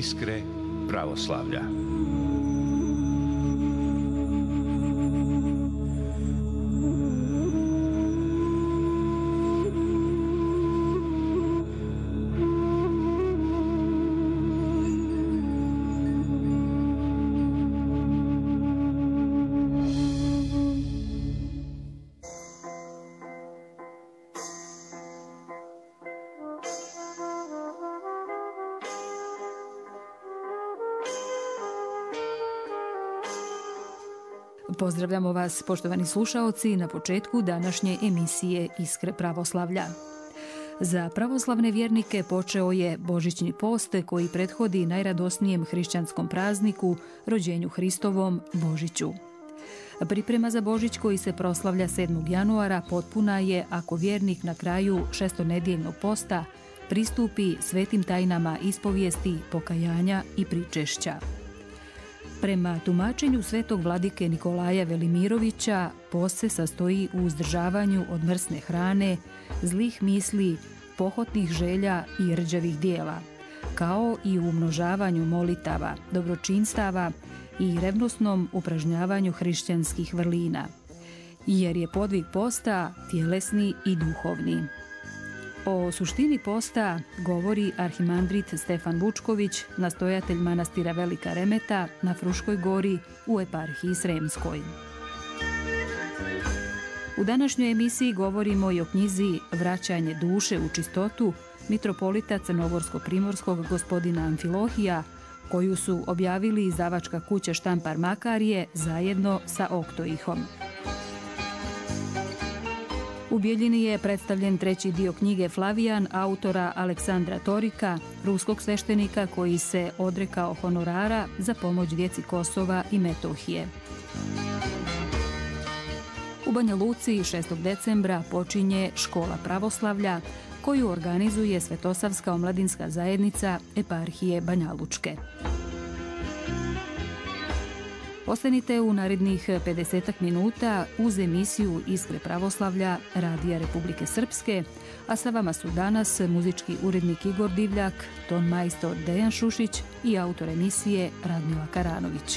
Iskre pravoslavlja. Pozdravljamo vas, poštovani slušaoci, na početku današnje emisije Iskre pravoslavlja. Za pravoslavne vjernike počeo je Božićni post koji prethodi najradosnijem hrišćanskom prazniku, rođenju Hristovom, Božiću. Priprema za Božić koji se proslavlja 7. januara potpuna je ako vjernik na kraju šestonedjeljnog posta pristupi svetim tajnama ispovijesti, pokajanja i pričešća. Prema tumačenju svetog vladike Nikolaja Velimirovića, post se sastoji u uzdržavanju od mrsne hrane, zlih misli, pohotnih želja i rđavih dijela, kao i u umnožavanju molitava, dobročinstava i revnosnom upražnjavanju hrišćanskih vrlina, jer je podvig posta tjelesni i duhovni. O suštini posta govori arhimandrit Stefan Vučković, nastojatelj manastira Velika Remeta na Fruškoj gori u eparhiji Sremskoj. U današnjoj emisiji govorimo i o knjizi Vraćanje duše u čistotu mitropolita Crnogorsko-primorskog gospodina Amfilohija, koju su objavili izdavačka kuća Štampar Makarije zajedno sa Oktoihom. U Bijeljini je predstavljen treći dio knjige Flavijan autora Aleksandra Torika, ruskog sveštenika koji se odrekao honorara za pomoć djeci Kosova i Metohije. U Banja Luci 6. decembra počinje Škola pravoslavlja koju organizuje Svetosavska omladinska zajednica eparhije Banja Lučke. Ostanite u narednih 50 minuta uz emisiju Iskre pravoslavlja Radija Republike Srpske, a sa vama su danas muzički urednik Igor Divljak, ton majstor Dejan Šušić i autor emisije Radmila Karanović.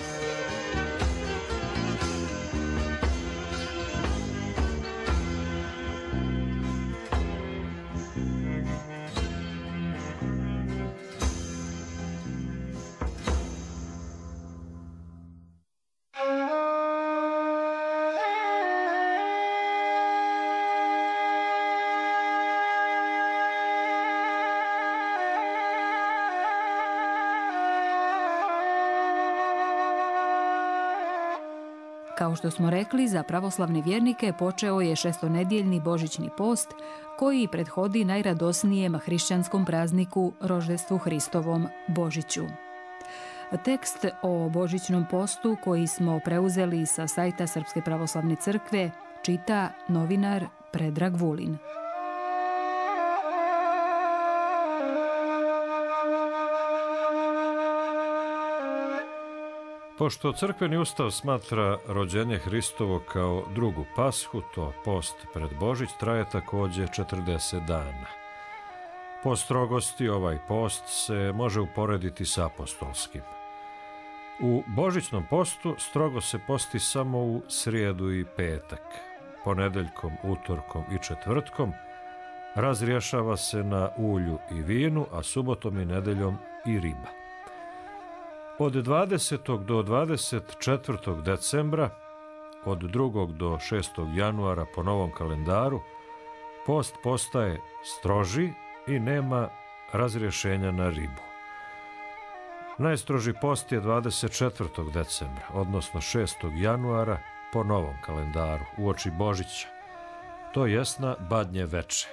Kao što smo rekli, za pravoslavne vjernike počeo je šestonedjeljni Božićni post koji prethodi najradosnijem hrišćanskom prazniku Roždestvu Hristovom, Božiću. Tekst o Božićnom postu koji smo preuzeli sa sajta Srpske pravoslavne crkve čita novinar Predrag Vulin. Pošto crkveni ustav smatra rođenje Hristovo kao drugu pashu, to post pred Božić traje također 40 dana. Po strogosti ovaj post se može uporediti sa apostolskim. U Božićnom postu strogo se posti samo u srijedu i petak. Ponedeljkom, utorkom i četvrtkom razrješava se na ulju i vinu, a subotom i nedeljom i riba. Od 20. do 24. decembra, od 2. do 6. januara po novom kalendaru, post postaje stroži i nema razrješenja na ribu. Najstroži post je 24. decembra, odnosno 6. januara po novom kalendaru, uoči Božića, to jest na Badnje veče.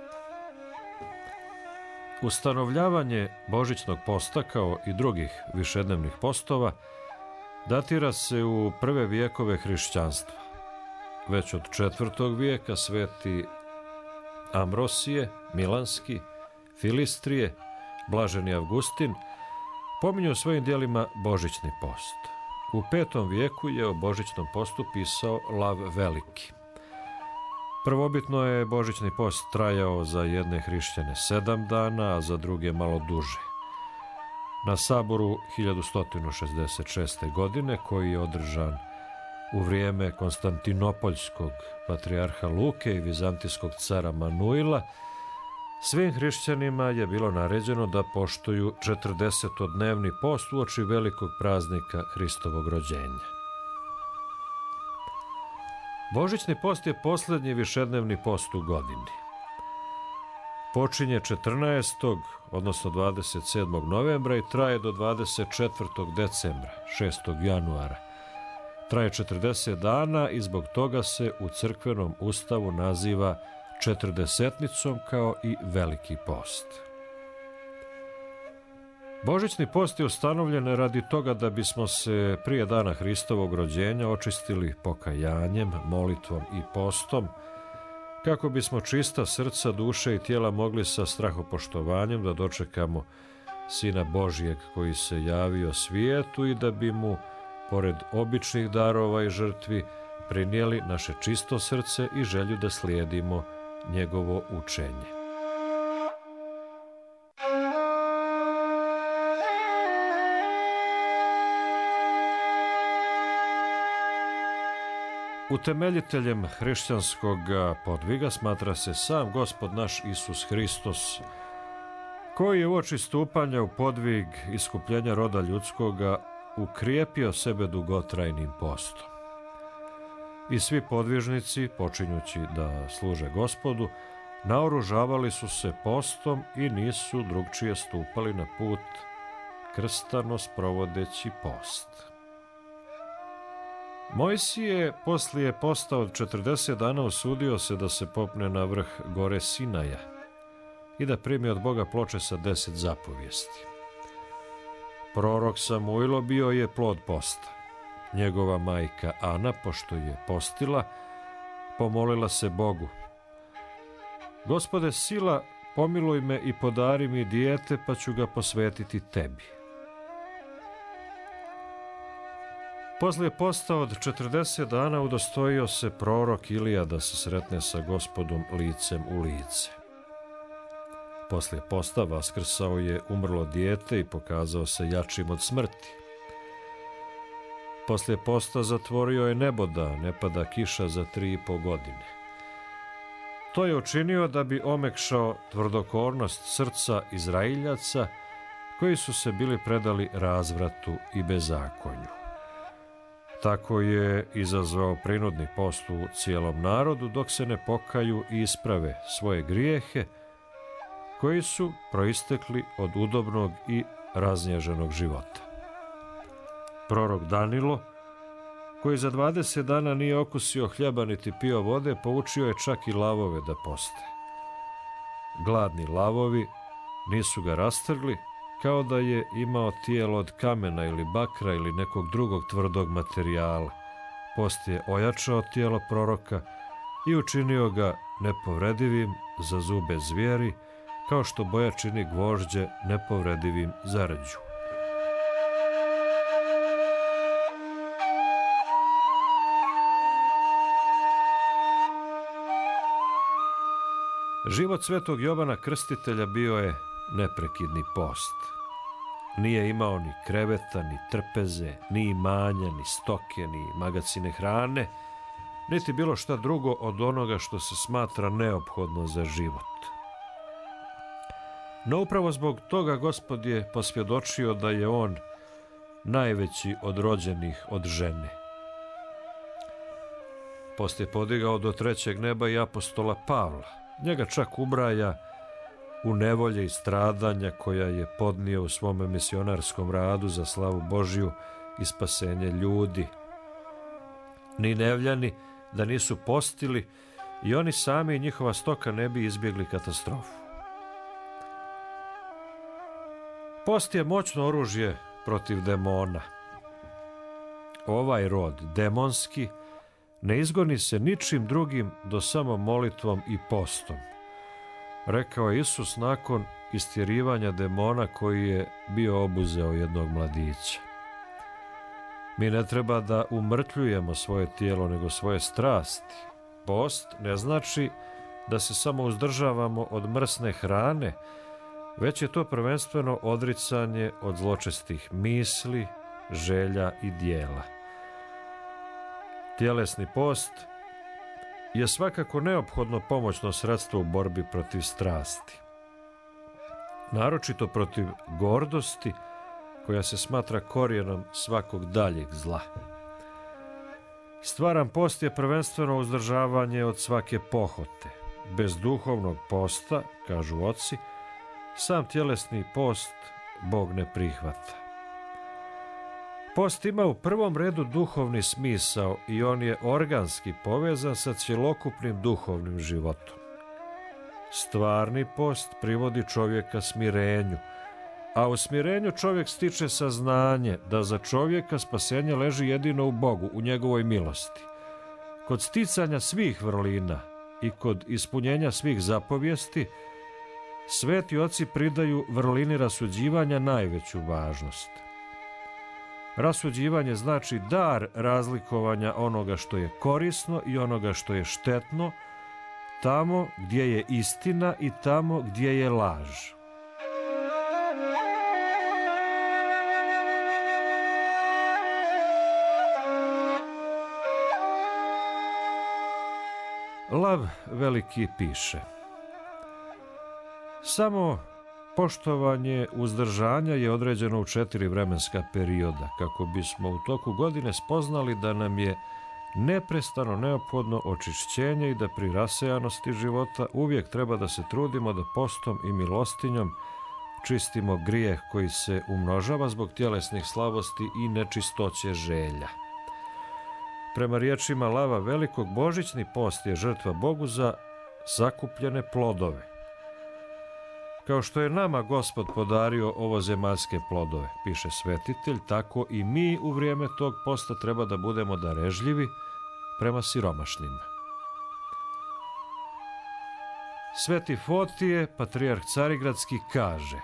Ustanovljavanje Božićnog posta kao i drugih višednevnih postova datira se u prve vijekove hrišćanstva. Već od 4. vijeka sveti Ambrosije, Milanski, Filistrije, Blaženi Avgustin pominju u svojim dijelima Božićni post. U 5. vijeku je o Božićnom postu pisao Lav Veliki. Prvobitno je Božićni post trajao za jedne hrišćane 7 dana, a za druge malo duže. Na saboru 1166. godine, koji je održan u vrijeme Konstantinopoljskog patrijarha Luke i vizantijskog cara Manuila, svim hrišćanima je bilo naređeno da poštuju 40-dnevni post uoči velikog praznika Hristovog rođenja. Božićni post je posljednji višednevni post u godini. Počinje 14. odnosno 27. novembra i traje do 24. decembra, 6. januara. Traje 40 dana i zbog toga se u crkvenom ustavu naziva četrdesetnicom kao i Veliki post. Božićni post je ustanovljen radi toga da bismo se prije dana Hristovog rođenja očistili pokajanjem, molitvom i postom, kako bismo čista srca, duše i tijela mogli sa strahopoštovanjem da dočekamo Sina Božijeg koji se javio svijetu i da bi mu, pored običnih darova i žrtvi, prinijeli naše čisto srce i želju da slijedimo njegovo učenje. Utemeljiteljem hrišćanskog podviga smatra se sam Gospod naš Isus Hristos, koji je uoči stupanja u podvig iskupljenja roda ljudskoga ukrijepio sebe dugotrajnim postom. I svi podvižnici, počinjući da služe Gospodu, naoružavali su se postom i nisu drugčije stupali na put krstano sprovodeći post. Mojsije poslije posta od 40 dana usudio se da se popne na vrh gore Sinaja i da primi od Boga ploče sa 10 zapovijesti. Prorok Samuilo bio je plod posta. Njegova majka Ana, pošto je postila, pomolila se Bogu: Gospode sila, pomiluj me i podari mi dijete, pa ću ga posvetiti tebi. Poslije posta od 40 dana udostojio se prorok Ilija da se sretne sa Gospodom licem u lice. Poslije posta vaskrsao je umrlo dijete i pokazao se jačim od smrti. Poslije posta zatvorio je nebo da ne pada kiša za 3,5 godine. To je učinio da bi omekšao tvrdokornost srca Izraeljaca koji su se bili predali razvratu i bezakonju. Tako je izazvao prinudni post u cijelom narodu dok se ne pokaju i isprave svoje grijehe koji su proistekli od udobnog i raznježenog života. Prorok Danilo, koji za 20 dana nije okusio hljeba niti pio vode, poučio je čak i lavove da poste. Gladni lavovi nisu ga rastrgli, kao da je imao tijelo od kamena ili bakra ili nekog drugog tvrdog materijala. Post je ojačao tijelo proroka i učinio ga nepovredivim za zube zvijeri, kao što boja čini gvožđe nepovredivim za rđu. Život svetog Jovana Krstitelja bio je neprekidni post. Nije imao ni kreveta, ni trpeze, ni imanja, ni stoke, ni magacine hrane, niti bilo šta drugo od onoga što se smatra neophodno za život. No upravo zbog toga Gospod je posvjedočio da je on najveći od rođenih od žene. Post je podigao do 3. neba i apostola Pavla. Njega čak ubraja u nevolje i stradanja koja je podnio u svome misionarskom radu za slavu Božju i spasenje ljudi. Ni Nevljani da nisu postili i oni sami i njihova stoka ne bi izbjegli katastrofu. Post je moćno oružje protiv demona. Ovaj rod, demonski, ne izgoni se ničim drugim do samo molitvom i postom, rekao je Isus nakon istjerivanja demona koji je bio obuzeo jednog mladića. Mi ne treba da umrtvljujemo svoje tijelo, nego svoje strasti. Post ne znači da se samo uzdržavamo od mrsne hrane, već je to prvenstveno odricanje od zločestih misli, želja i dijela. Tjelesni post je svakako neophodno pomoćno sredstvo u borbi protiv strasti. Naročito protiv gordosti, koja se smatra korijenom svakog daljeg zla. Stvaran post je prvenstveno uzdržavanje od svake pohote. Bez duhovnog posta, kažu oci, sam tjelesni post Bog ne prihvata. Post ima u prvom redu duhovni smisao i on je organski povezan sa cjelokupnim duhovnim životom. Stvarni post privodi čovjeka smirenju, a u smirenju čovjek stiče saznanje da za čovjeka spasenje leži jedino u Bogu, u njegovoj milosti. Kod sticanja svih vrlina i kod ispunjenja svih zapovijesti, sveti oci pridaju vrlini rasuđivanja najveću važnost. Rasuđivanje znači dar razlikovanja onoga što je korisno i onoga što je štetno, tamo gdje je istina i tamo gdje je laž. Lav Veliki piše: samo poštovanje uzdržanja je određeno u 4 vremenska perioda, kako bismo u toku godine spoznali da nam je neprestano neophodno očišćenje i da pri rasejanosti života uvijek treba da se trudimo da postom i milostinjom čistimo grijeh koji se umnožava zbog tjelesnih slabosti i nečistoće želja. Prema riječima Lava Velikog, božićni post je žrtva Bogu za sakupljene plodove. Kao što je nama Gospod podario ovozemaljske plodove, piše svetitelj, tako i mi u vrijeme tog posta treba da budemo darežljivi prema siromašnima. Sveti Fotije, patrijarh Carigradski, kaže: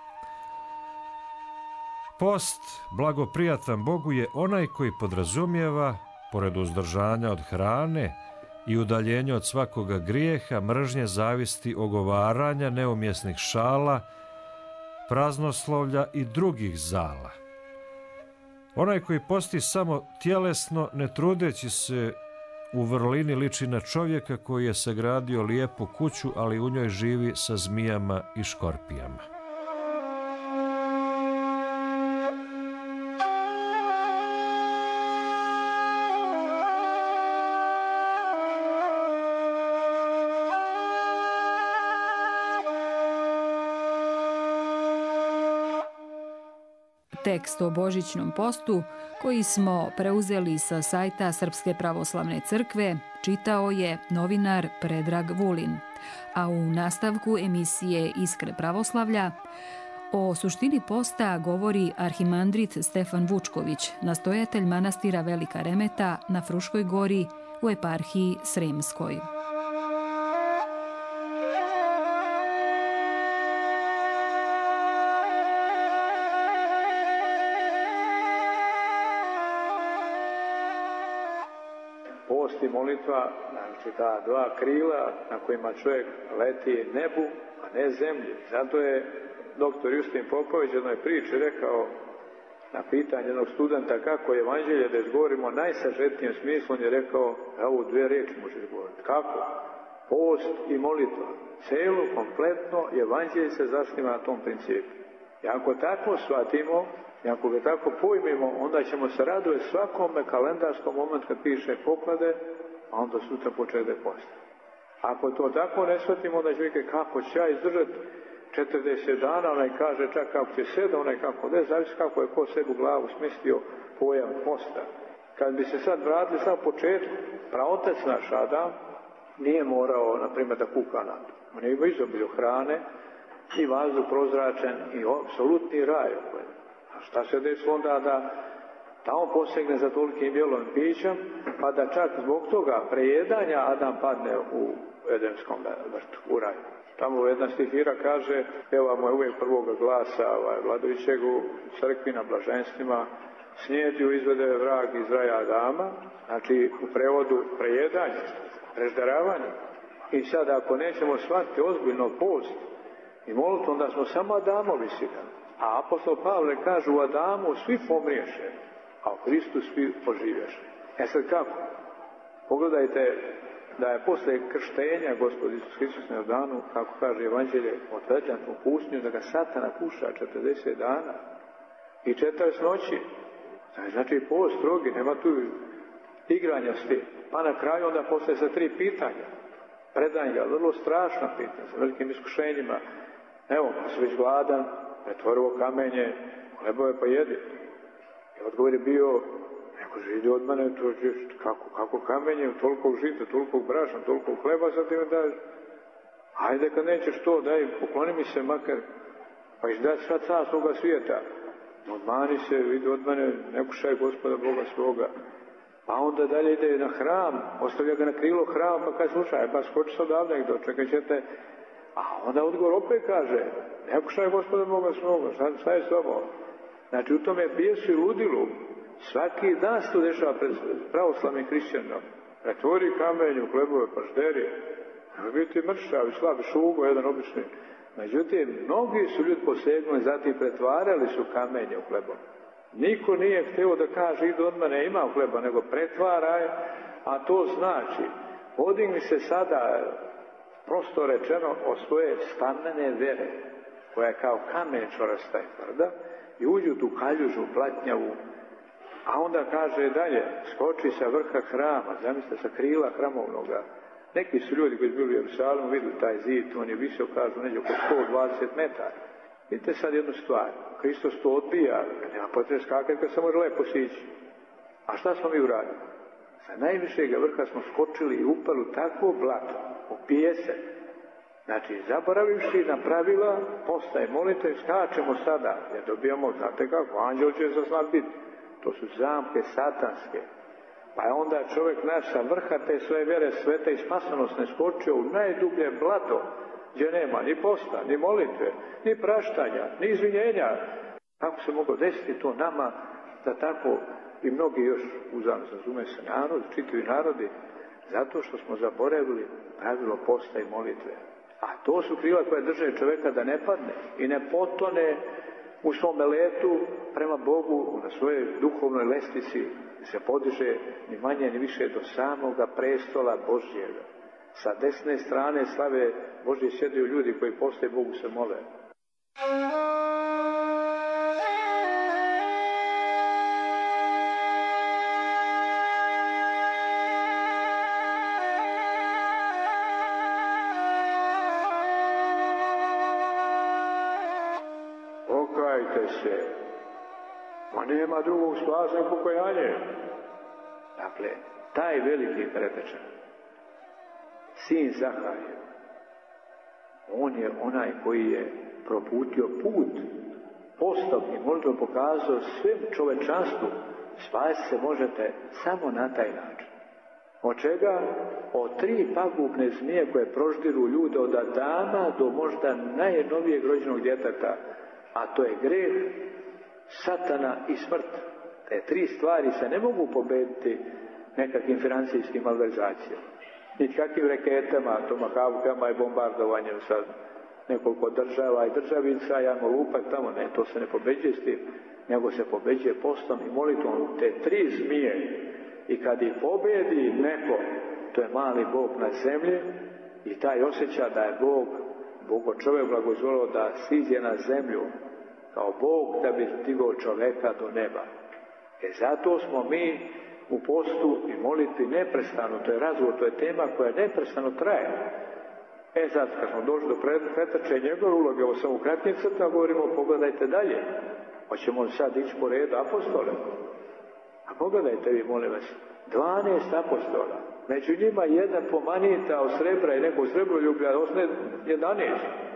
post blagoprijatan Bogu je onaj koji podrazumijeva, pored uzdržanja od hrane i udaljenja od svakoga grijeha, mržnje, zavisti, ogovaranja, neumjesnih šala, praznoslovlja i drugih zala. Onaj koji posti samo tjelesno, ne trudeći se u vrlini, liči na čovjeka koji je sagradio lijepu kuću, ali u njoj živi sa zmijama i škorpijama. Tekst o božićnom postu, koji smo preuzeli sa sajta Srpske pravoslavne crkve, čitao je novinar Predrag Vulin, a u nastavku emisije Iskre pravoslavlja o suštini posta govori arhimandrit Stefan Vučković, nastojatelj manastira Velika Remeta na Fruškoj gori u eparhiji Sremskoj. Post i molitva, znači ta dva krila na kojima čovjek leti nebu, a ne zemlji. Zato je doktor Justin Popović u jednoj priči rekao na pitanje jednog studenta kako je evanđelje da izgovorimo najsažetnijem smislu, on je rekao: evo 2 riječi može izgovoriti. Kako? Post i molitva. Celo, kompletno evanđelje se zasniva na tom principu. I ako tako shvatimo, i ako ga tako pojmimo, onda ćemo se radovati svakome kalendarskom momentu kad piše poklade, a onda sutra počede post. Ako to tako ne shvatimo, onda će vidjeti kako će ja izdržati 40 dana, onaj kaže čak kako će seda, onaj kako ne, zavisi kako je ko sebi u glavu smistio pojam posta. Kad bi se sad vratili sad početku, praotac naš Adam nije morao, na primjer, da kuka na to. On je imao izobilju hrane i vazduh prozračen i apsolutni raj. A šta se desilo onda da tamo posegne za tolikim bijelom pićem, pa da čak zbog toga prejedanja Adam padne u Edenskom vrtu, u raju. Tamo jedna stihira kaže, pevamo je uvijek prvoga glasa vladajućeg u crkvi na blaženstvima: snijetiju izvede vrag iz raja Adama, znači u prevodu prejedanje, prežderavanje. I sad ako nećemo shvatiti ozbiljno post I molitvom onda smo samo Adamovi sinovi. A apostol Pavle kaže u Adamu svi pomriješe, a u Hristu svi oživješe. Sad kako? Pogledajte da je posle krštenja Gospod Isus Hristos na Jordanu, kako kaže Evanđelje, odvedan u pustinju, da ga Satana kuša 40 dana i 40 noći. Znači post strogi, nema tu igranja s tim. Pa na kraju onda postaje sa 3 pitanja. Predanje ga, vrlo strašna pitanja, sa velikim iskušenjima. Evo, kad si već gladan, pretvorivo kamenje, hlebove pa jedi. I odgovor je bio, neko židi od mene, to kako kamenje, toliko žita, toliko brašna, toliko hleba, sad ti me daš. Ajde, kad nećeš to, daj, pokloni mi se makar, pa iš dati sva carstva svoga svijeta. Odmani se, vidi od mene, ne kušaj Gospoda Boga svoga. Pa onda dalje ide na hram, ostavlja ga na krilo hrama, pa kaže, slušaj, pa skoči se odavde, dočekat ćete. A onda odgovor opet kaže, ne kušaj Gospoda Boga svoga, šta je s tobom? Znači, u tome bijesu i ludilu, svaki dan se to dešava pred pravoslavnim hrišćanom. Pretvori kamenju, hlebove, pažderi, biti mršavi, slabi, šugo, jedan obični. Međutim, mnogi su ljudi posegnuli, zatim pretvarali su kamenje u hlebom. Niko nije htio da kaže, idu od mene, ima hleba, nego pretvaraj, a to znači, podigni se sada, prosto rečeno, od svoje stamene vere, koja je kao kamen čvrsta i tvrda, i uđu tu kaljužu, platnjavu, a onda kaže dalje, skoči sa vrha hrama, zamislite, sa krila hramovnoga. Neki su ljudi koji su bili u Jerusalimu, vidu taj zid, on je visok, kažu, neđe oko 120 metara. Vidite sad jednu stvar, Hristos to odbija, nema potrebe skakati kad se može lepo sići. A šta smo mi uradili? Sa najvišega vrha smo skočili i upali u takvo blato, u pijesak. Znači, zaboravivši na pravila, postaje molite, skačemo sada, jer dobijamo, znate kako, anđel će se snad biti. To su zamke satanske. Pa je onda čovjek naš sa vrha te svoje vjere svete i spasonosne skočio u najdublje blato, gdje nema ni posta, ni molitve, ni praštanja, ni izvinjenja. Kako se moglo desiti to nama, da tako i mnogi još uzavno razume se narod, čitavi narodi, zato što smo zaboravili pravilo posta i molitve. A to su krila koje drže čovjeka da ne padne i ne potone u svome letu prema Bogu, na svojoj duhovnoj lestvici, se podiže ni manje ni više do samoga prestola Božjega. Sa desne strane slave Božje sjedaju ljudi koji postoje Bogu se mole. Pokajte se, pa nema drugog spasa i pokajanje. Dakle, taj veliki pretečan, sin Zaharije, on je onaj koji je proputio put, postom i molitvom pokazao svim čovečanstvu, spasiti se možete samo na taj način. Od čega? Od 3 pagubne zmije koje proždiru ljude od Adama do možda najnovijeg rođenog djeteta, a to je greh, Satana i smrt. Te 3 stvari se ne mogu pobediti nekakvim financijskim malverzacijama. Niti kakvim reketama, tomahavkama i bombardovanjem sa nekoliko država i državica, jamo lupak tamo, ne, to se ne pobeđuje s tim, nego se pobeđuje postom i molitvom. Te 3 zmije, i kad ih pobjedi neko, to je mali Bog na zemlji, i taj osjeća da je Bog čovjek blagozvolio da siđe na zemlju kao Bog da bi stigao čovjeka do neba. Zato smo mi u postu i molitvi neprestano, to je razgovor, to je tema koja neprestano traje. Sad kad smo došli do pretače njegove uloge, ovo sam u kratkim crtama govorimo, pogledajte dalje. Hoćemo sad ići po redu apostole. A pogledajte vi, molim vas, 12 apostola. Među njima jedan pomanita od srebra i neko srebroljublja, ostane 11.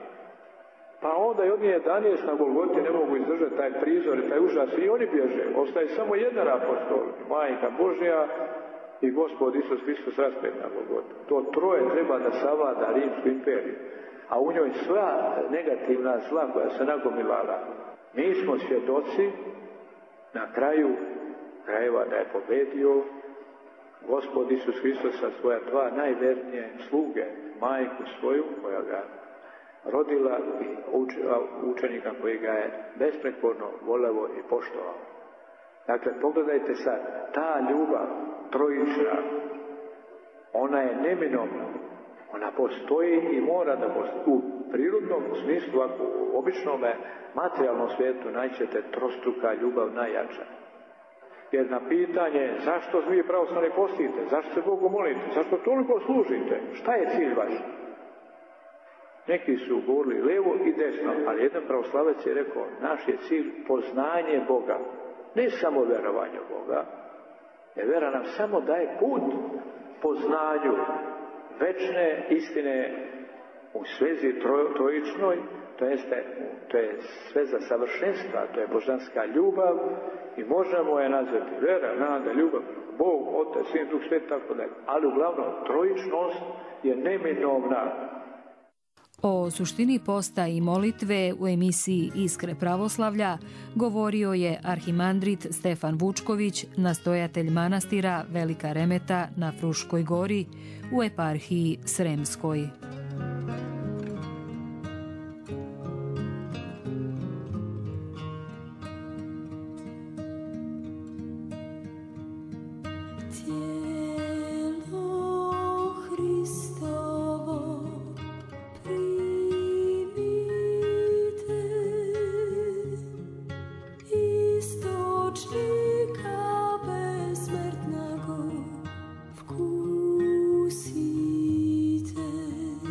Pa onda i oni 11 na Golgoti ne mogu izdržati taj prizor i taj užas i oni bježe. Ostaje samo jedan apostol, Majka Božja i Gospod Isus Hristos raspet na Golgoti. To 3 treba da savlada Rimsku imperiju. A u njoj sva negativna zla koja se nagomilala. Mi smo svjedoci na kraju krajeva da je pobedio Gospod Isus Hristos sa svoja 2 najvernije sluge, majku svoju koja ga rodila i učenika koji ga je besprekorno voleo i poštovao. Dakle, pogledajte sad, ta ljubav trojična, ona je neminovna, ona postoji i mora da postoji. U prirodnom smislu, ako u običnom materijalnom svijetu naćete trostruka ljubav najjača. Jer na pitanje zašto vi pravoslavni postite, zašto se Bogu molite, zašto toliko služite, šta je cilj vaš? Neki su govorili levo i desno, ali jedan pravoslavac je rekao, naš je cilj poznanje Boga, ne samo verovanje u Boga, jer vera nam samo daje put poznanju večne istine u svezi trojičnoj, to je sveza savršenstva, to je božanska ljubav i možemo je nazvati vera, nada, ljubav, Bog, Otac, Sin, Duh Sveti, tako dalje. Ali uglavnom trojičnost je neminovna. O suštini posta i molitve u emisiji Iskre pravoslavlja govorio je arhimandrit Stefan Vučković, nastojatelj manastira Velika Remeta na Fruškoj gori u eparhiji Sremskoj. Vkusite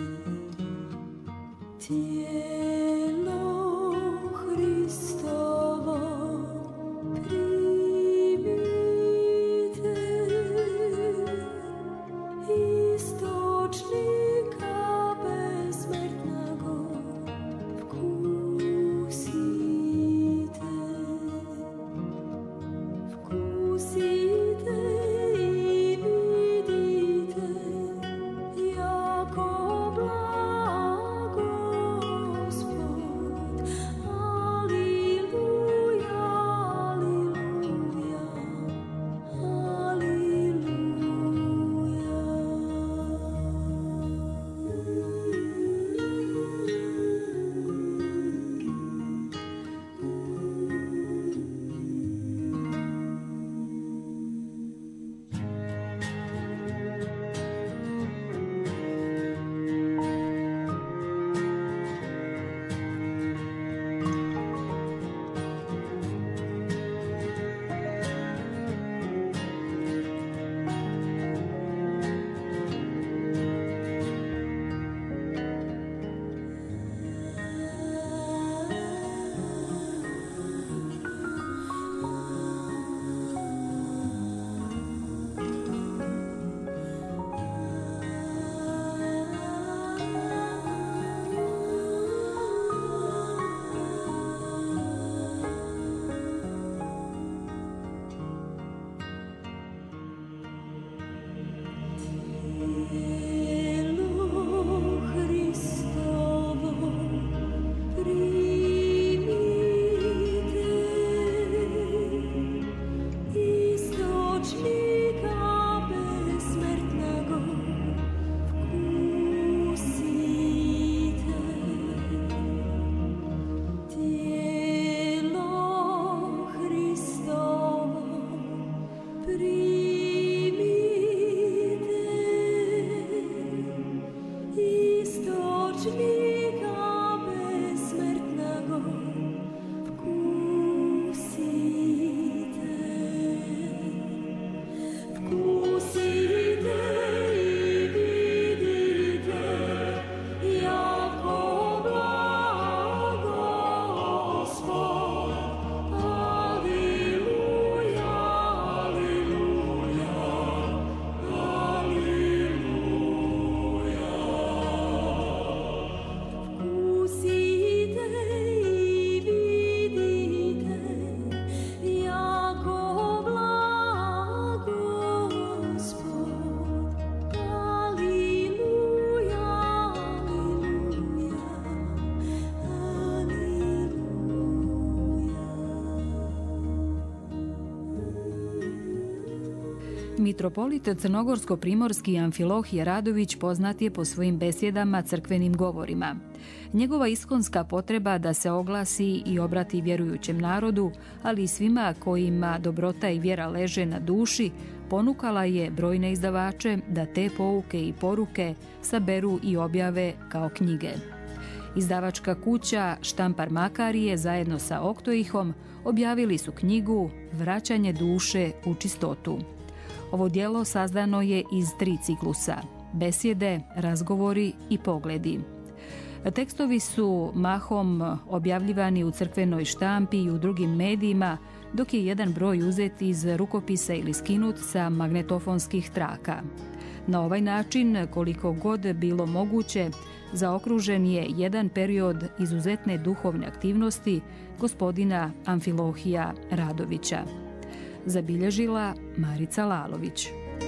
Mitropolit crnogorsko-primorski Amfilohije Radović poznat je po svojim besjedama, crkvenim govorima. Njegova iskonska potreba da se oglasi i obrati vjerujućem narodu, ali i svima kojima dobrota i vjera leže na duši, ponukala je brojne izdavače da te pouke i poruke saberu i objave kao knjige. Izdavačka kuća Štampar Makarije zajedno sa Oktoihom objavili su knjigu Vraćanje duše u čistotu. Ovo djelo sazdano je iz 3 ciklusa: besjede, razgovori i pogledi. Tekstovi su mahom objavljivani u crkvenoj štampi i u drugim medijima, dok je jedan broj uzet iz rukopisa ili skinut sa magnetofonskih traka. Na ovaj način, koliko god bilo moguće, zaokružen je jedan period izuzetne duhovne aktivnosti gospodina Amfilohija Radovića. Zabilježila Marica Lalović.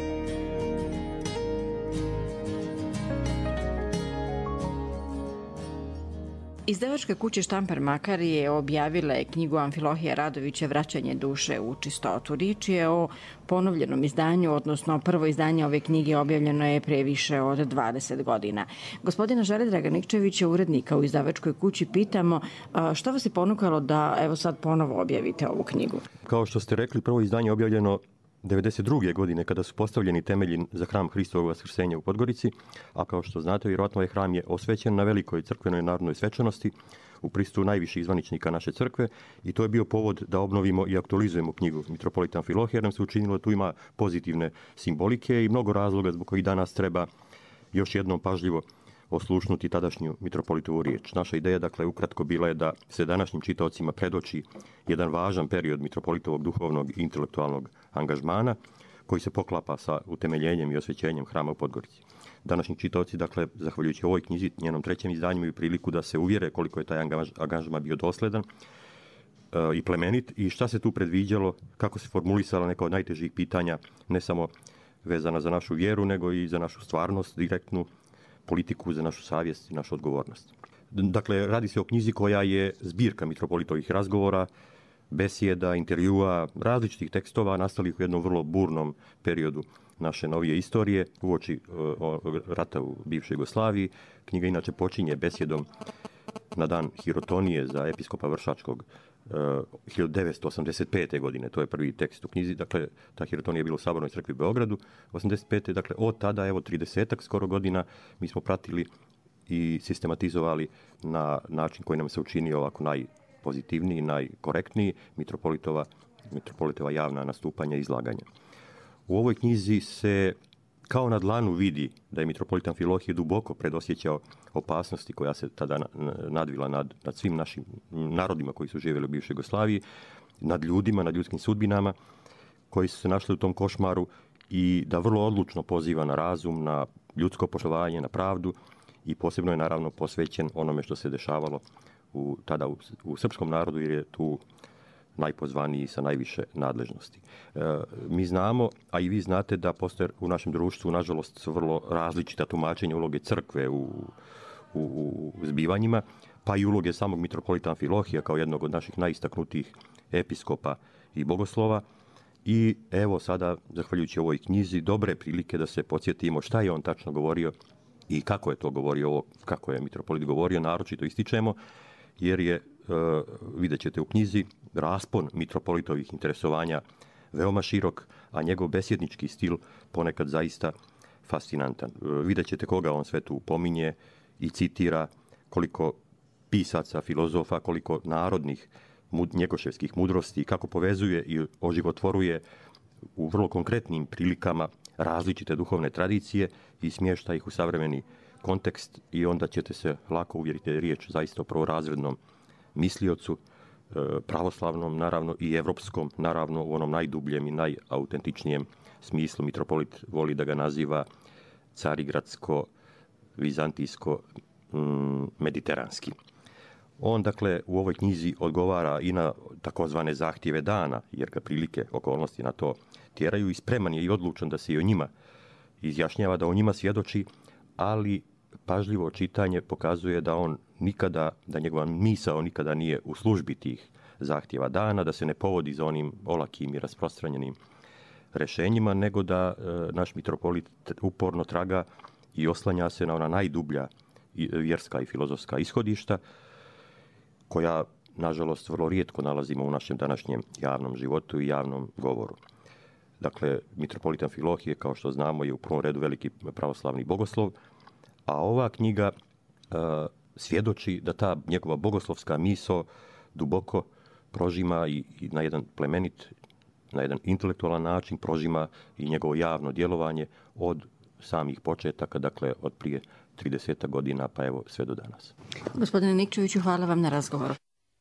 Izdavačka kuća Štampar Makarije objavila je knjigu Amfilohija Radovića Vraćanje duše u čistotu. Riječ je o ponovljenom izdanju, odnosno prvo izdanje ove knjige objavljeno je pre više od 20 godina. Gospodina Žeredraga Nikčevića, urednika u izdavačkoj kući, pitamo što vas je ponukalo da evo sad ponovo objavite ovu knjigu? Kao što ste rekli, prvo izdanje je objavljeno 1992. godine kada su postavljeni temelji za hram Hristovog vaskrsenja u Podgorici, a kao što znate, vjerojatno ovaj hram je osvećen na velikoj crkvenoj narodnoj svečanosti u prisustvu najviših zvaničnika naše crkve i to je bio povod da obnovimo i aktualizujemo knjigu Mitropolita Amfilohija, jer nam se učinilo da tu ima pozitivne simbolike i mnogo razloga zbog kojih danas treba još jednom pažljivo oslušnuti tadašnju mitropolitovu riječ. Naša ideja, dakle, ukratko bila je da se današnjim čitaocima predoči jedan važan period mitropolitovog duhovnog i intelektualnog angažmana koji se poklapa sa utemeljenjem i osvećenjem hrama u Podgorici. Današnji čitaoci, dakle, zahvaljujući ovoj knjizi, njenom 3. izdanju, imaju priliku da se uvjere koliko je taj angažman bio dosledan i plemenit i šta se tu predviđalo, kako se formulisala neka od najtežih pitanja, ne samo vezana za našu vjeru, nego i za našu stvarnost, direktnu politiku, za našu savjest i našu odgovornost. Dakle, radi se o knjizi koja je zbirka mitropolitovih razgovora, besjeda, intervjua, različitih tekstova nastalih u jednom vrlo burnom periodu naše novije istorije, uoči rata u bivšoj Jugoslaviji. Knjiga inače počinje besjedom na dan hirotonije za episkopa Vršačkog 1985. godine, to je prvi tekst u knjizi. Dakle, ta hirotonija je bila u Sabornoj crkvi u Beogradu 85. Dakle, od tada, evo 30-ak skoro godina, mi smo pratili i sistematizovali na način koji nam se učinio ovako najpozitivniji, najkorektniji mitropolitova javna nastupanja i izlaganja. U ovoj knjizi se kao na dlanu vidi da je mitropolit Amfilohije duboko predosjećao opasnosti koja se tada nadvila nad svim našim narodima koji su živjeli u bivšoj Jugoslaviji, nad ljudima, nad ljudskim sudbinama koji su se našli u tom košmaru i da vrlo odlučno poziva na razum, na ljudsko poštovanje, na pravdu i posebno je naravno posvećen onome što se dešavalo tada u srpskom narodu, jer je tu najpozvaniji sa najviše nadležnosti. Mi znamo, a i vi znate, da postoje u našem društvu, nažalost, su vrlo različita tumačenja uloge crkve u zbivanjima, pa i uloge samog mitropolita Amfilohija kao jednog od naših najistaknutijih episkopa i bogoslova. I evo sada, zahvaljujući ovoj knjizi, dobre prilike da se podsjetimo šta je on tačno govorio i kako je to govorio, kako je mitropolit govorio, naročito ističemo, jer je, vidjet ćete u knjizi, raspon mitropolitovih interesovanja veoma širok, a njegov besjednički stil ponekad zaista fascinantan. Vidjet ćete koga on sve tu pominje i citira, koliko pisaca, filozofa, koliko narodnih njegoševskih mudrosti, kako povezuje i oživotvoruje u vrlo konkretnim prilikama različite duhovne tradicije i smješta ih u savremeni kontekst i onda ćete se lako uvjeriti da je riječ zaista o prvorazrednom misliocu, pravoslavnom, naravno, i evropskom, naravno, u onom najdubljem i najautentičnijem smislu. Mitropolit voli da ga naziva carigradsko, vizantijsko, mediteranski. On, dakle, u ovoj knjizi odgovara i na takozvane zahtjeve dana, jer ga prilike, okolnosti na to tjeraju, i spreman je i odlučan da se i o njima izjašnjava, da o njima svjedoči, ali pažljivo čitanje pokazuje da on nikada, da njegova misao nikada nije u službi tih zahtjeva dana, da se ne povodi za onim olakim i rasprostranjenim rešenjima, nego da naš mitropolit uporno traga i oslanja se na ona najdublja vjerska i filozofska ishodišta, koja, nažalost, vrlo rijetko nalazimo u našem današnjem javnom životu i javnom govoru. Dakle, mitropolit Amfilohije, kao što znamo, je u prvom redu veliki pravoslavni bogoslov, a ova knjiga svjedoči da ta njegova bogoslovska misao duboko prožima i na jedan plemenit, na jedan intelektualan način prožima i njegovo javno djelovanje od samih početaka, dakle od prije 30 godina pa evo sve do danas. Gospodine Nikčeviću, hvala vam na razgovoru.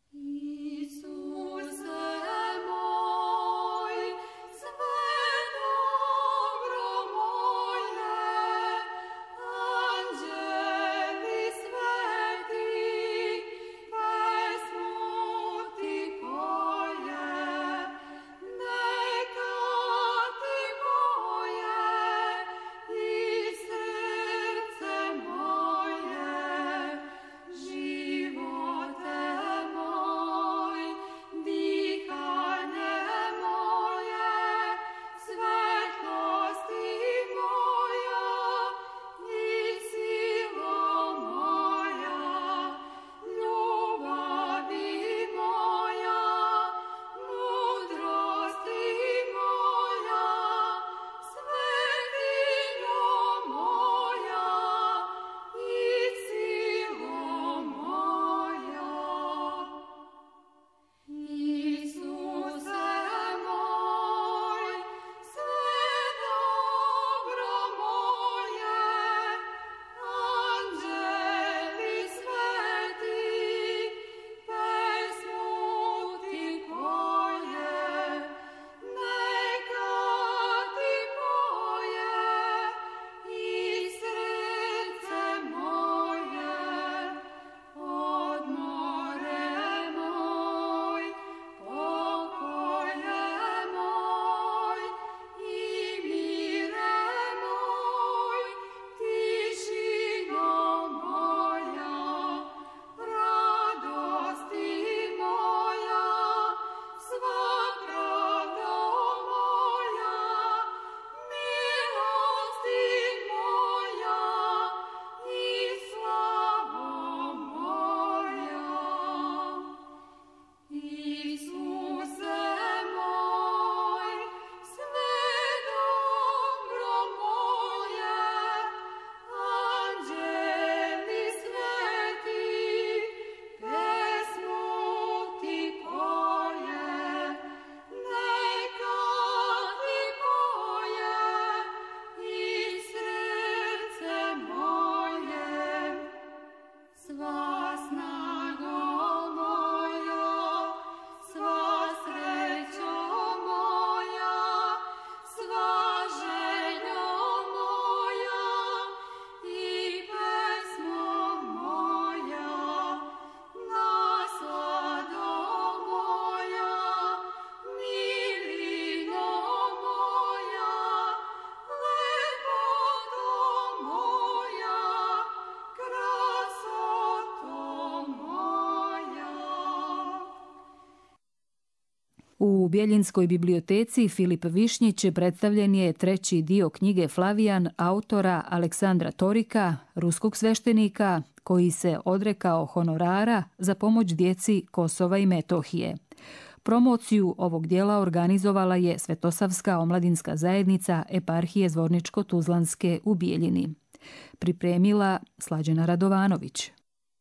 U Bjeljinskoj biblioteci Filip Višnjić predstavljen je treći dio knjige Flavijan autora Aleksandra Torika, ruskog sveštenika koji se odrekao honorara za pomoć djeci Kosova i Metohije. Promociju ovog dijela organizovala je Svetosavska omladinska zajednica Eparhije Zvorničko-Tuzlanske u Bijeljini. Pripremila Slađana Radovanović.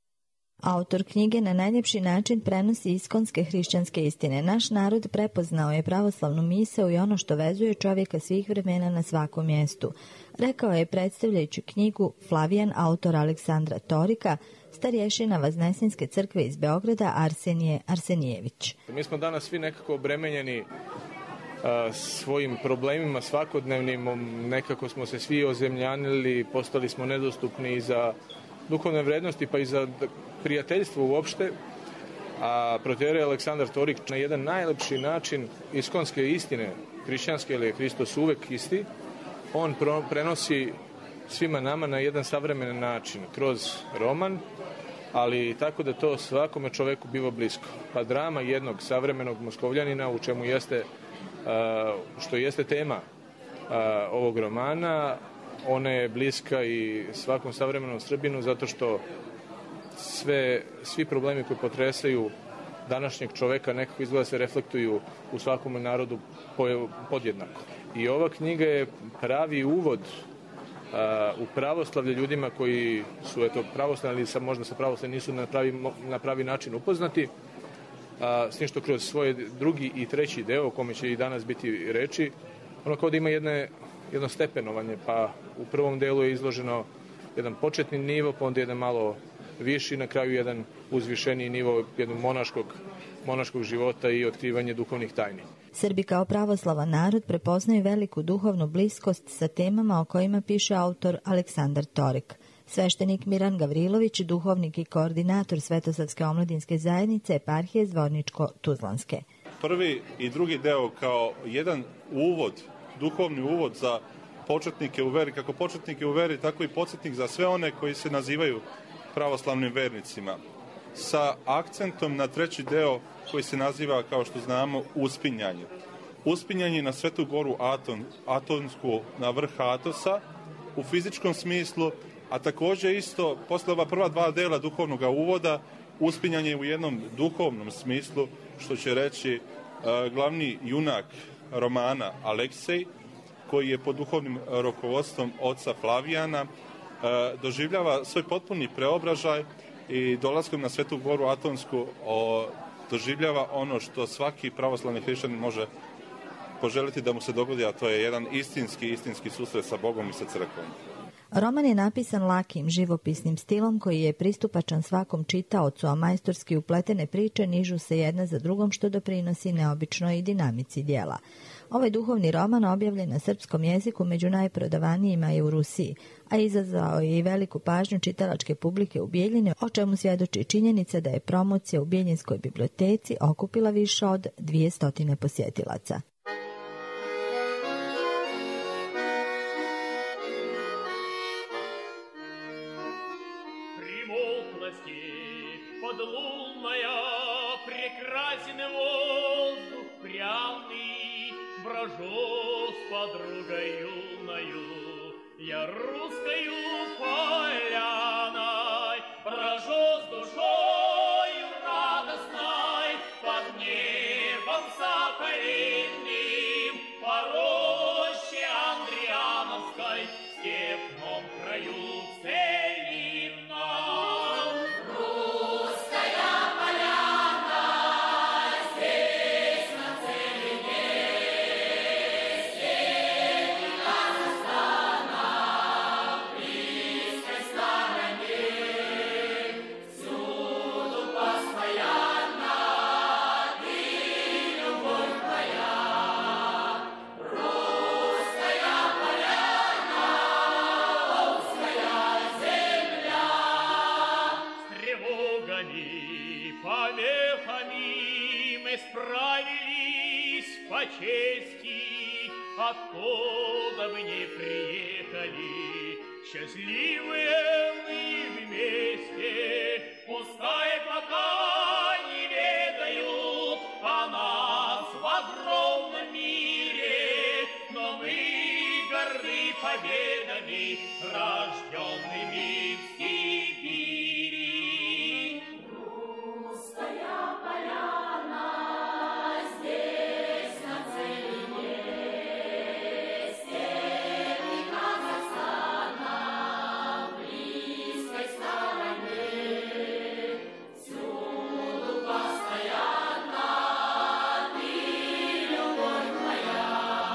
Autor knjige na najljepši način prenosi iskonske hrišćanske istine. Naš narod prepoznao je pravoslavnu misao i ono što vezuje čovjeka svih vremena na svakom mjestu. Rekao je predstavljajući knjigu Flavijan autor Aleksandra Torika, starješina Vaznesinske crkve iz Beograda Arsenije Arsenijević. Mi smo danas svi nekako obremenjeni svojim problemima svakodnevnim, nekako smo se svi ozemljanili, postali smo nedostupni za duhovne vrednosti pa i za prijateljstvo uopšte, a proterej Aleksandar Torik na jedan najlepši način iskonske istine hrišćanske, ili je Hristos uvek isti, on prenosi svima nama na jedan savremen način, kroz roman, ali tako da to svakome čoveku biva blisko. Pa drama jednog savremenog Moskovljanina, u čemu jeste što jeste tema ovog romana. Ona je bliska i svakom savremenom Srbinu zato što svi problemi koji potresaju današnjeg čoveka nekako izgleda se reflektuju u svakom narodu podjednako. I ova knjiga je pravi uvod u pravoslavlje ljudima koji su pravoslavni, ali možda sa pravoslavljem nisu na pravi način upoznati, s tim što kroz svoj drugi i treći deo, o kome će i danas biti reči, ono kao da ima jedno stepenovanje, pa u prvom delu je izloženo jedan početni nivo, pa onda jedan malo viši, na kraju jedan uzvišeniji nivo jednog monaškog života i otkrivanje duhovnih tajni. Srbi kao pravoslavan narod prepoznaju veliku duhovnu bliskost sa temama o kojima piše autor Aleksandar Torek. Sveštenik Miran Gavrilović, duhovnik i koordinator Svetosavske omladinske zajednice eparhije Zvorničko-Tuzlanske. Prvi i drugi deo kao jedan uvod, duhovni uvod za početnike u veri, kako početnike u veri, tako i podsjetnik za sve one koji se nazivaju pravoslavnim vernicima, sa akcentom na treći deo koji se naziva, kao što znamo, uspinjanje. Uspinjanje na Svetu goru Atonsku, na vrh Atosa, u fizičkom smislu, a također isto, posle ova prva dva dela duhovnog uvoda, uspinjanje u jednom duhovnom smislu, što će reći glavni junak romana Aleksej, koji je pod duhovnim rukovodstvom oca Flavijana, doživljava svoj potpuni preobražaj i dolaskom na Svetu goru Atonsku doživljava ono što svaki pravoslavni hrišćanin može poželiti da mu se dogodi, a to je jedan istinski susret sa Bogom i sa crkvom. Roman je napisan lakim, živopisnim stilom koji je pristupačan svakom čitaocu, a majstorski upletene priče nižu se jedna za drugom što doprinosi neobičnoj i dinamici dijela. Ovaj duhovni roman objavljen na srpskom jeziku među najprodavanijima je u Rusiji, a izazvao je i veliku pažnju čitalačke publike u Bijeljini, o čemu svjedoči činjenica da je promocija u Bijeljinskoj biblioteci okupila više od 200 posjetilaca. Брожу с подругой юною, я русскою поляной, брожу с душою радостной, под небом соколиным, по роще Андриановской, в степном краю целинном. Русская поляна, здесь на целине. Справились по чести, откуда бы не приехали, счастливые мы вместе, пускай пока не ведают о нас в огромном мире, но мы горды победами, рожденными в Сибири. Русская поляна, здесь на целине, степи Казахстана, в близкой стороне, всюду постоянно ты, любовь моя.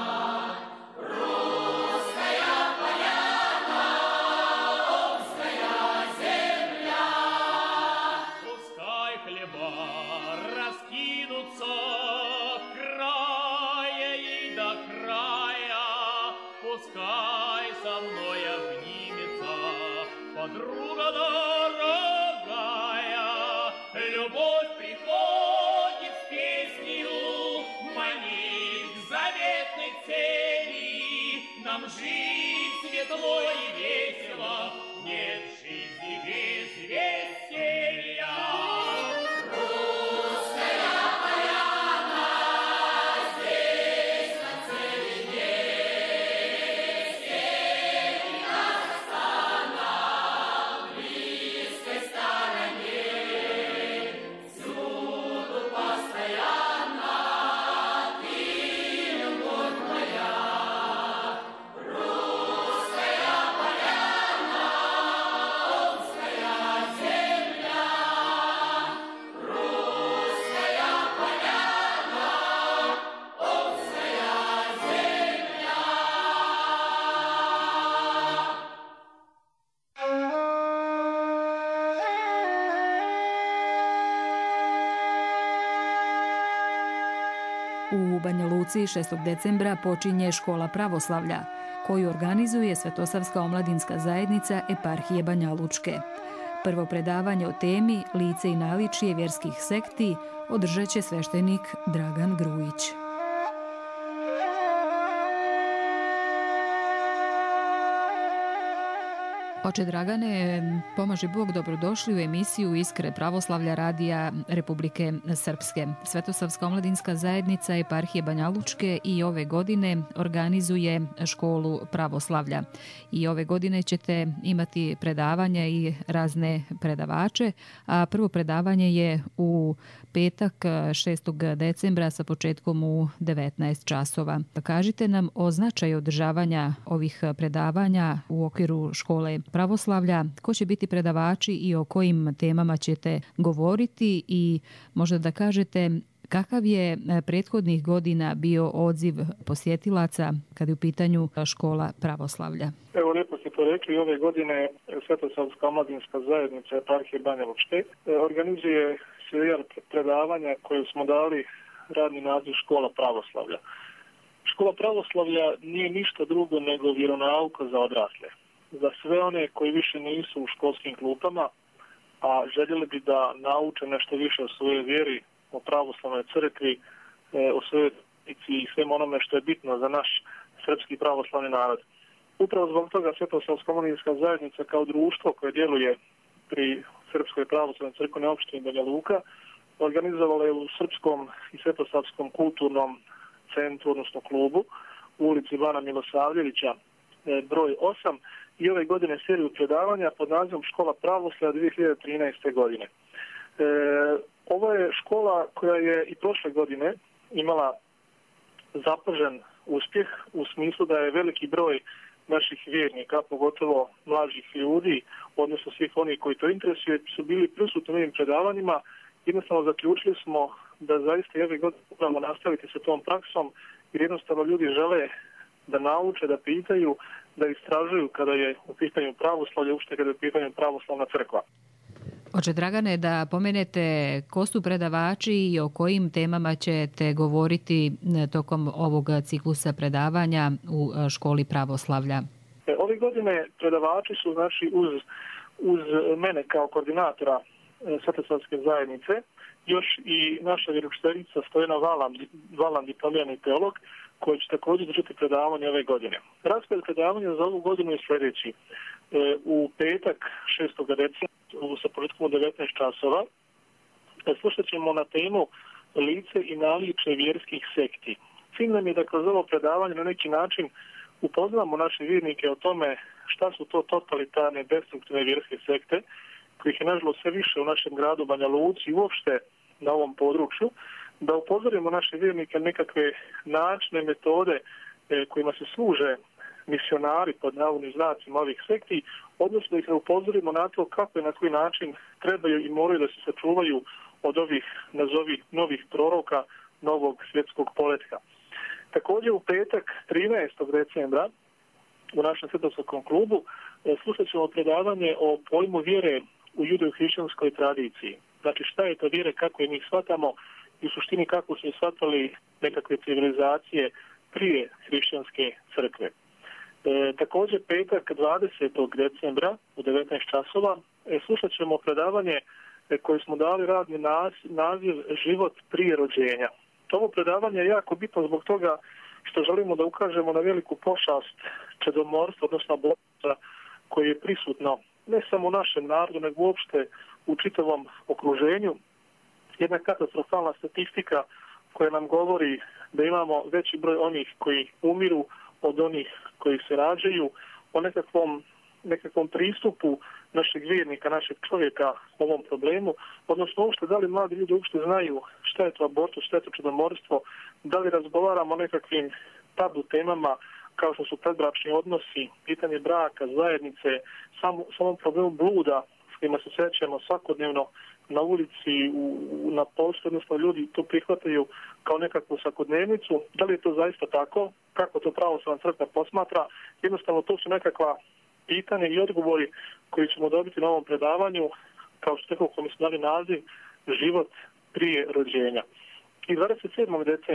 Русская поляна, русская земля. Пускай хлеба раскинутся края и до края, пускай со мной обнимется подруга дорогая. Любовь приходит с песнью, манит к заветной цели. Нам жить светло и весело, нет жизни без веселья. Русская поляна, здесь U Banja Luci 6. decembra počinje Škola pravoslavlja, koju organizuje Svetosavska omladinska zajednica Eparhije Banja Lučke. Prvo predavanje o temi Lice i naličje vjerskih sekti održat će sveštenik Dragan Grujić. Oče Dragane, pomaži Bog, dobrodošli u emisiju Iskre pravoslavlja radija Republike Srpske. Svetosavska omladinska zajednica Eparhije Banja Lučke i ove godine organizuje Školu pravoslavlja. I ove godine ćete imati predavanja i razne predavače, a prvo predavanje je u petak 6. decembra sa početkom u 19 časova. Kažite nam o značaju održavanja ovih predavanja u okviru Škole pravoslavlja, ko će biti predavači i o kojim temama ćete govoriti i možda da kažete kakav je prethodnih godina bio odziv posjetilaca kad je u pitanju Škola pravoslavlja. Evo, lijepo ste to rekli, ove godine Svetosavska omladinska zajednica Eparhije Banja Lučke organizuje serijal predavanja koje smo dali radni naziv Škola pravoslavlja. Škola pravoslavlja nije ništa drugo nego vjeronauka za odrasle. Za sve one koji više nisu u školskim klupama, a željeli bi da nauče nešto više o svojoj vjeri, o pravoslavnoj crkvi, o svojoj tradiciji i svem onome što je bitno za naš srpski pravoslavni narod. Upravo zbog toga Svetosavska omladinska zajednica kao društvo koje djeluje pri Srpskoj pravoslavnoj crkvenoj opštini Banja Luka organizovala je u Srpskom i Svetosavskom kulturnom centru, odnosno klubu, u ulici Bana Milosavljevića, broj 8, i ove godine seriju predavanja pod nazivom Škola pravoslavlja 2013. godine. Ovo je škola koja je i prošle godine imala zapažen uspjeh u smislu da je veliki broj naših vjernika, pogotovo mlađih ljudi, odnosno svih onih koji to interesuje, su bili prisutni u ovim predavanjima. Jednostavno zaključili smo da zaista i ove godine moramo nastaviti sa tom praksom, jer jednostavno ljudi žele da nauče, da pitaju, da istražuju kada je u pitanju pravoslavlje, uopšte kada je u pitanju pravoslavna crkva. Oče Dragane, da pomenete ko su predavači i o kojim temama ćete govoriti tokom ovog ciklusa predavanja u Školi pravoslavlja? Ove godine predavači su, znači, uz mene kao koordinatora Svetosavske zajednice, još i naša vjeroučiteljica Stojana Valan, diplomirani teolog, koji će također držati predavanje ove godine. Raspored predavanja za ovu godinu je sljedeći. U petak 6. decembra sa početkom u 19 časova slušat ćemo na temu Lice i naličje vjerskih sekti. Cilj nam je da kroz ovo predavanje na neki način upoznamo naše vjernike o tome šta su to totalitarne, destruktivne vjerske sekte, kojih je nažalost sve više u našem gradu Banja Luci i uopšte na ovom području, da upozorimo naše vjernike nekakve načine, metode kojima se služe misionari pod navodnim znacima ovih sekti, odnosno da ih upozorimo na to kako i na koji način trebaju i moraju da se sačuvaju od ovih, nazovi, novih proroka novog svjetskog poletka. Također u petak 13. decembra u našem Svetosavskom klubu slušat ćemo predavanje o pojmu vjere u judeo-hrišćanskoj tradiciji. Znači šta je to vjere, kako je mi shvatamo i u suštini kako su shvatali nekakve civilizacije prije hrišćanske crkve. Također petak 20. decembra u 19 časova slušat ćemo predavanje koje smo dali radni naziv Život prije rođenja. Ovo predavanje je jako bitno zbog toga što želimo da ukažemo na veliku pošast čedomorstva, odnosno bolesti koje je prisutno ne samo u našem narodu, nego uopšte u čitavom okruženju. Jedna katastrofalna statistika koja nam govori da imamo veći broj onih koji umiru od onih koji se rađaju, o nekakvom pristupu našeg vjernika, našeg čovjeka ovom problemu, odnosno uopšte da li mladi ljudi uopšte znaju šta je to abortus, šta je to čedomorstvo, da li razgovaramo o nekakvim tabu temama kao što su predbračni odnosi, pitanje braka, zajednice, samom problemu bluda s kojima se srećemo svakodnevno na ulici, na poslu, odnosno ljudi to prihvataju kao nekakvu svakodnevnicu. Da li je to zaista tako? Kako to pravoslavna crkva posmatra? Jednostavno to su nekakva pitanja i odgovori koji ćemo dobiti na ovom predavanju, kao što tekao komisionalni naziv Život prije rođenja. I 27. decembra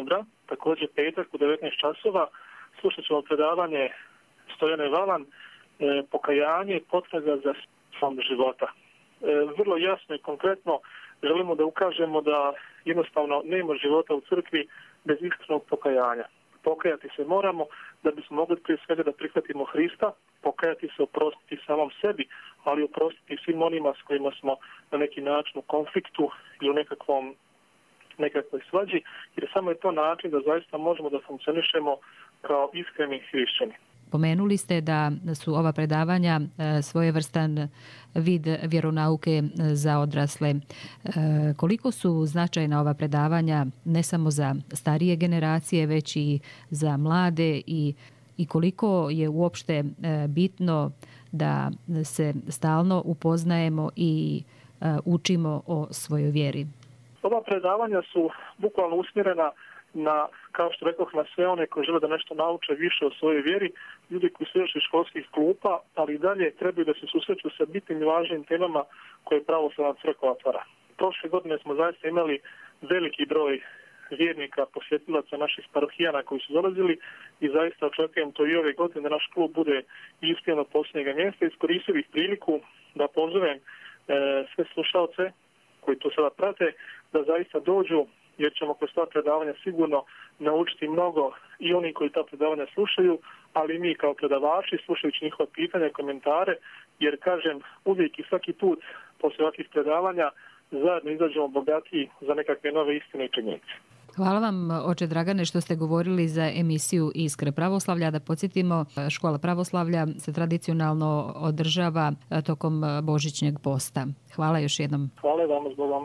također petak u 19 časova, slušat ćemo predavanje Stojane Valan, pokajanje, potraga za svom života. Vrlo jasno i konkretno želimo da ukažemo da jednostavno nema života u crkvi bez iskrenog pokajanja. Pokajati se moramo da bismo mogli prije svega da prihvatimo Hrista, pokajati se, oprostiti samom sebi, ali oprostiti svim onima s kojima smo na neki način u konfliktu ili u nekakvoj svađi, jer samo je to način da zaista možemo da funkcionišemo kao iskreni hrišćani. Pomenuli ste da su ova predavanja svojevrstan vid vjeronauke za odrasle. Koliko su značajna ova predavanja ne samo za starije generacije, već i za mlade i koliko je uopšte bitno da se stalno upoznajemo i učimo o svojoj vjeri? Ova predavanja su bukvalno usmjerena na, kao što rekoh, na sve one koji žele da nešto nauče više o svojoj vjeri, ljudi koji su još iz školskih klupa, ali i dalje trebaju da se susreću sa bitnim i važnim temama koje pravoslavna crkva otvara. Prošle godine smo zaista imali veliki broj vjernika, posjetilaca naših parohijana koji su dolazili i zaista očekujem to i ove godine da naš klub bude ispunjen od posljednjega mjesta. Iskoristio bih priliku da pozovem sve slušalce koji to sada prate da zaista dođu, jer ćemo kroz ta predavanja sigurno naučiti mnogo i oni koji ta predavanja slušaju, ali i mi kao predavači slušajući njihova pitanja i komentare, jer kažem uvijek i svaki put poslije ovakvih predavanja zajedno izađemo bogatiji za nekakve nove istine i činjenice. Hvala vam, oče Dragane, što ste govorili za emisiju Iskre pravoslavlja. Da podsjetimo, škola pravoslavlja se tradicionalno održava tokom Božićnjeg posta. Hvala još jednom. Hvala vam, s Bogom.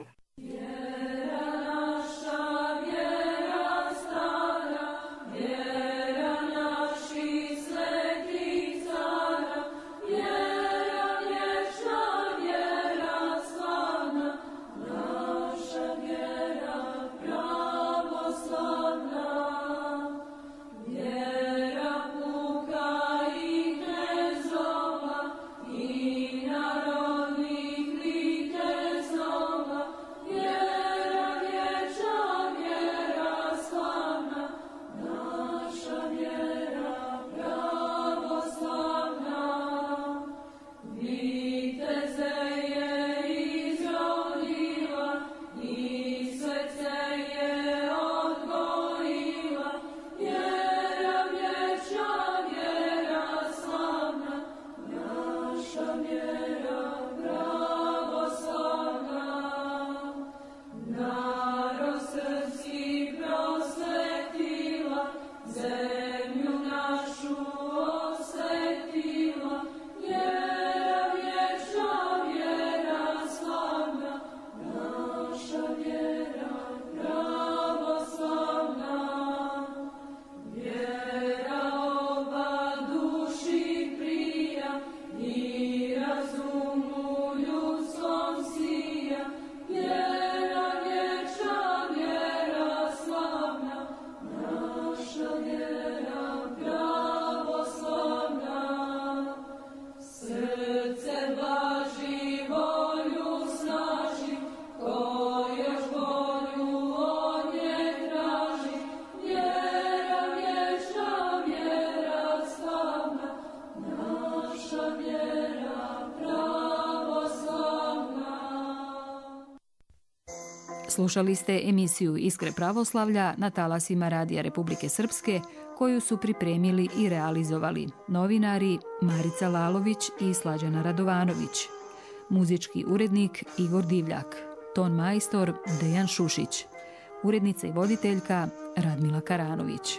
Slušali ste emisiju Iskre pravoslavlja na talasima Radija Republike Srpske, koju su pripremili i realizovali novinari Marica Lalović i Slađana Radovanović, muzički urednik Igor Divljak, ton majstor Dejan Šušić, urednica i voditeljka Radmila Karanović.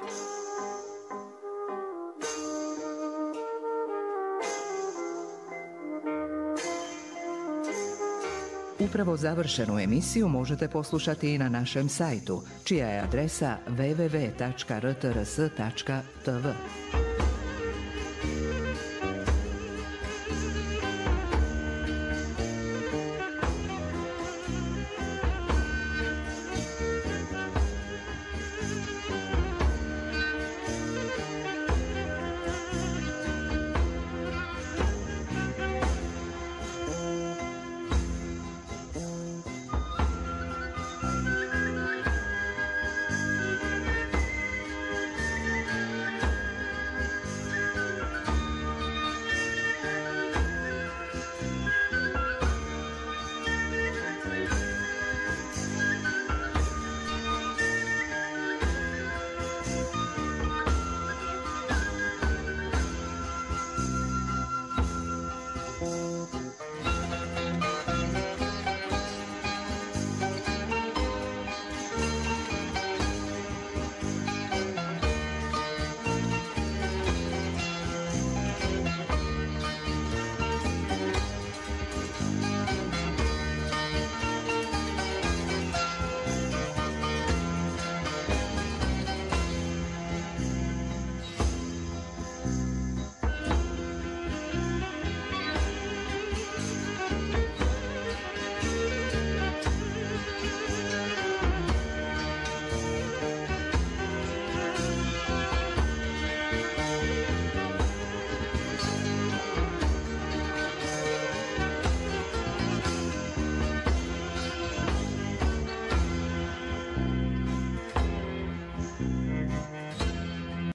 Upravo završenu emisiju možete poslušati i na našem sajtu, čija je adresa www.rtrs.tv.